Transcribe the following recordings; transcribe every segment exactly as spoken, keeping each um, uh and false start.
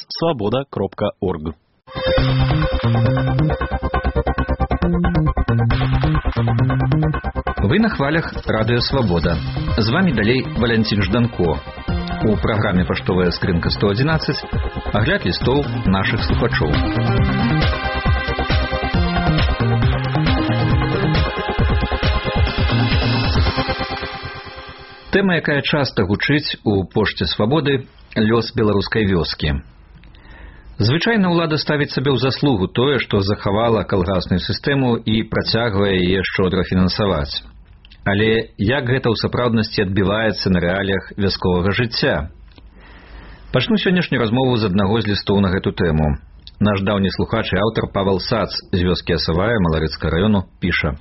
свобода кропка орг. Вы на хвалях Радыё Свабода. З вами далей Валянцін Жданко. У праграме «Паштовая скрынка сто одиннадцать» агляд лістоў нашых слухачоў. Тэма, якая часта гучыць у пошце Свабоды, лёс беларускай вёскі. Звычайна ўлада ставіць сабе ў заслугу тое, што захавала калгасную сістэму і працягвае яе шчодра фінансаваць. Але як гэта ў сапраўднасці адбіваецца на рэаліях вясковага жыцця? Пачну сённяшнюю размову з аднаго з лістоў на гэту тэму. Наш даўні слухач і аўтар Павел Сац з вёскі Асавая Маларыцкага раёну піша: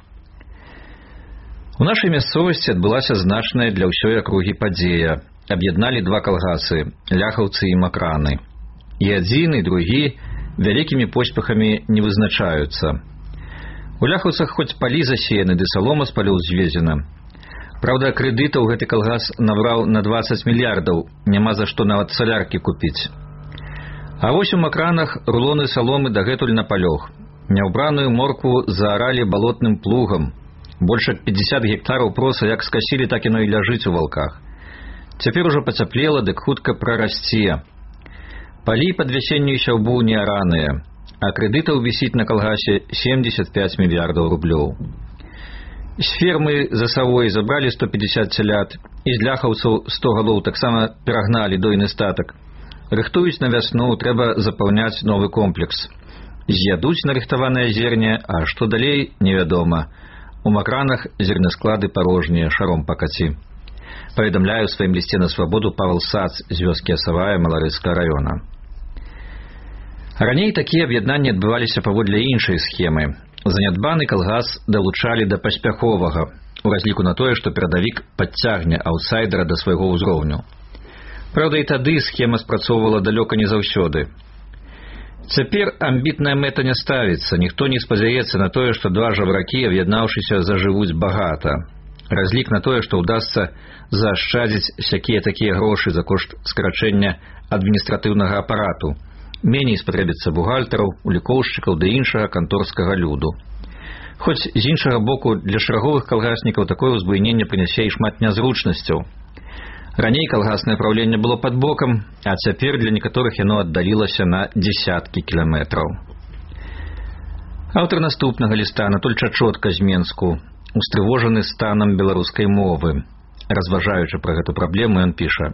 У нашай мясцовасці адбылася значная для ўсёй акругі падзея. Аб'ядналі два калгасы – ляхаўцы і макраны. І адзін, і другі вялікімі поспехамі не вызначаюцца. У ляхаўцах хоць палі засеяны, ды салома з палёў звезена. Праўда, крэдытаў гэты калгас набраў на дваццаць мільярдаў, няма за што нават саляркі купіць. А вось у макранах рулоны саломы дагэтуль на палёх. Няўбраную моркву зааралі балотным плугам. Больш як пятьдесят гектараў проса як скасілі, так яно і ляжыць у валках. Цяпер ужо пацяплела, дык хутка прарасце. Палі пад вясеннюю сяўбу не араныя, а крэдытаў вісіць на калгасе семьдесят пять мільярдаў рублёў. З фермы за Савой забралі сто пятьдесят цялят, і з ляхаўцаў сто галоў таксама перагналі дойны статак. Рыхтуюць на вясну, трэба запаўняць новы комплекс. З'ядуць нарыхтаванае зерне, а што далей, невядома. У макранах зернесклады парожнія, шаром пакаці. Паведамляю ў сваім лісце на Свабоду Павел Сац з вёскі Асавая Маларыцкага раёна. Раней такія аб'яднанні адбываліся паводле іншай схемы. Занядбаны калгас далучалі да паспяховага, у разліку на тое, што перадавік падцягне аўтсайдера да свайго ўзроўню. Праўда, і тады схема спрацоўвала далёка не заўсёды. Цяпер амбітная мэта не ставіцца, ніхто не спадзяецца на тое, што два жабракі, аб'яднаўшыся, зажывуць багата. Разлік на тое, што ўдасца заашчадзіць сякія такія грошы за кошт скарачэння адміністратыўнага апарату. Меней спатрэбіцца бухгалтараў, улікоўшчыкаў ды іншага канторскага люду. Хоць з іншага боку, для шараговых калгаснікаў такое ўзбуйненне прынясе і шмат нязручнасцяў. Раней калгаснае праўленне было пад бокам, а цяпер для некаторых яно аддалілася на дзесяткі кіламетраў. Аўтар наступнага ліста Анатоль Чачотка з Менску, устрывожаны станам беларускай мовы. Разважаючы пра гэту праблему, ён піша: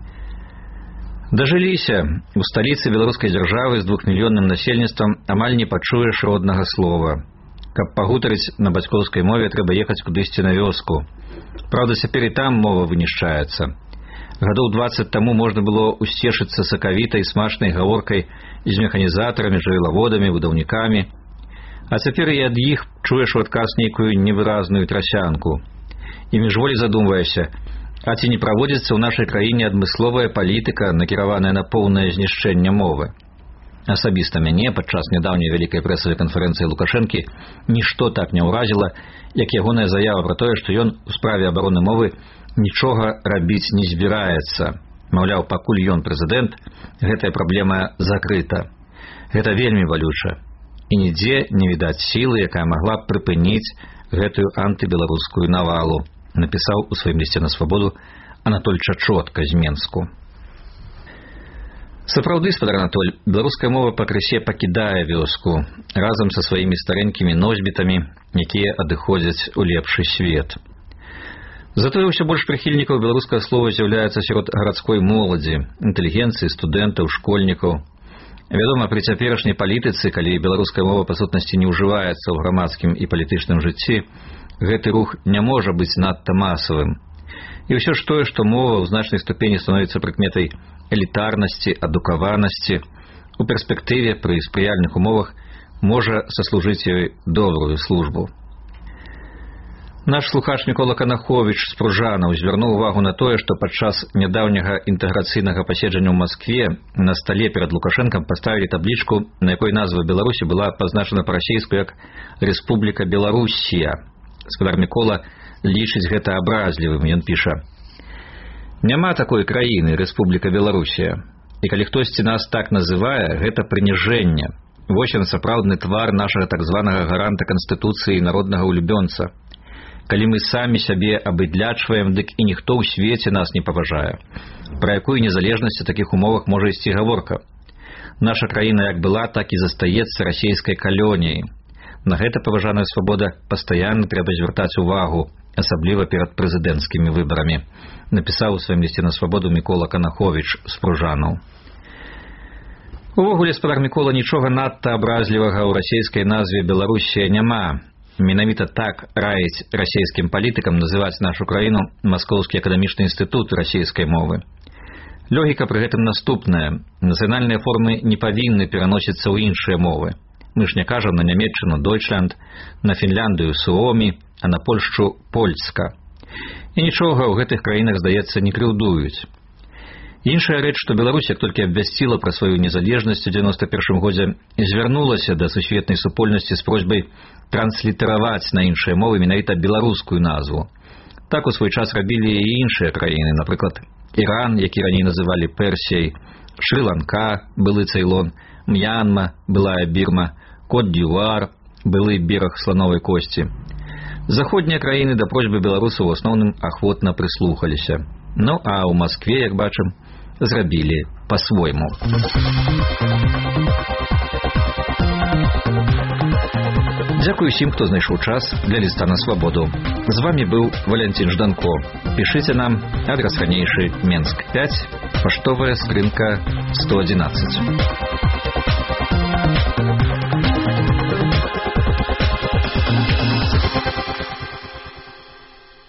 Дажыліся, у сталіцы беларускай дзяржавы з двухмільённым насельніцтвам амаль не пачуеш роднага слова. Каб пагутарыць на бацькоўскай мове, трэба ехаць кудысьці на вёску. Праўда, цяпер і там мова вынішчаецца. Гадоў дваццаць таму можна было усцешыцца сакавітай, смачнай гаворкай з механізатарамі, жывёлаводамі, будаўнікамі. А цяпер і ад іх чуеш у адказ нейкую невыразную трасянку. І міжволі задумваешся, а ці не праводзіцца ў нашай краіне адмысловая палітыка, накіраваная на поўнае знішчэнне мовы. Асабіста мяне падчас нядаўняй вялікай прэсавай канферэнцыі Лукашэнкі нішто так не ўразіла, як ягоная заява пра тое, што ён у справе абароны мовы нічога рабіць не збіраецца. Маўляў, пакуль ён прэзідэнт, гэтая праблема закрыта. Гэта вельмі балюча. І нідзе не відаць сілы, якая магла б прыпыніць гэтую антыбеларускую навалу, напісаў у сваім лісце на Свабоду Анатоль Чачотка з Менску. Сапраўды, спадар Анатоль, беларуская мова пакрысе пакідае вёску разам са сваімі старэнькімі носьбітамі, якія адыходзяць у лепшы свет. Затое ўсё больш прыхільнікаў беларускага слова з'яўляецца сярод гарадской моладзі, інтэлігенцыі, студэнтаў, школьнікаў. Вядома, пры цяперашняй палітыцы, калі беларуская мова па сутнасці не ўжываецца ў грамадскім і палітычным жыцці, гэты рух не можа быць надта масавым. І ўсё ж тое, што мова ў значнай ступені становіцца прыкметай элітарнасці, адукаванасці, у перспектыве пры спрыяльных умовах можа саслужыць ёй добрую службу. Наш слухач Мікола Канаховіч з Пружанаў звярнуў увагу на тое, што падчас нядаўняга інтэграцыйнага паседжання ў Маскве на стале перад Лукашэнкам паставілі таблічку, на якой назва Беларусі была пазначана па-расейску як «Рэспубліка Беларусія». Спадар Мікола лічыць гэта абразлівым. Ён піша: «Няма такой краіны, Рэспубліка Беларусія. І калі хтосьці нас так называе, гэта прыніжэнне. Вось ён сапраўдны твар нашага так званага гаранта Канстытуцыі і народнага улюбёнца. Калі мы самі сябе абыдлячваем, дык і ніхто ў свеце нас не паважае. Пра якую незалежнасць у такіх умовах можа ісці гаворка? Наша краіна як была, так і застаецца расійскай калоніяй. На гэта, паважаная свабода, пастаянна трэба звяртаць увагу, асабліва перад прэзідэнцкімі выбарамі, напісаў у сваім лісце на свабоду Мікола Канаховіч з Пружанаў. Увогуле, спадар Мікола, нічога надта абразлівага ў расійскай назве Беларусія няма. Менавіта так раіць расійскім палітыкам называць нашу краіну Маскоўскі акадэмічны інстытут расійскай мовы. Логіка пры гэтым наступная. Нацыянальныя формы не павінны пераносіцца ў іншыя мовы. Мы ж не кажам на Нямецчыну Дойчланд, на Фінляндыю Суомі, а на Польшчу Польска. І нічога ў гэтых краінах, здаецца, не крыўдуюць. Іншая рэч, што Беларусь, як толькі абвясціла пра сваю незалежнасць у дзевяноста першым годзе, звярнулася да сусветнай супольнасці з просьбай транслітараваць на іншыя мовы менавіта беларускую назву. Так у свой час рабілі і іншыя краіны, напрыклад, Іран, які раней называлі Персіяй, Шры-Ланка, былы Цейлон, М'янма, былая Бірма, Кот-д'Івуар, былы бераг слановай косці. Заходнія краіны да просьбы беларусаў у асноўным ахвотна прыслухаліся. Ну, а ў Маскве, як бачым, зрабілі па-свойму. Дзякую усім, хто знайшоў час для ліста на свабоду. З вамі быў Валянцін Жданко. Пішыце нам, адрас ранейшы Менск пяць, паштовая скрынка сто адзінаццаць.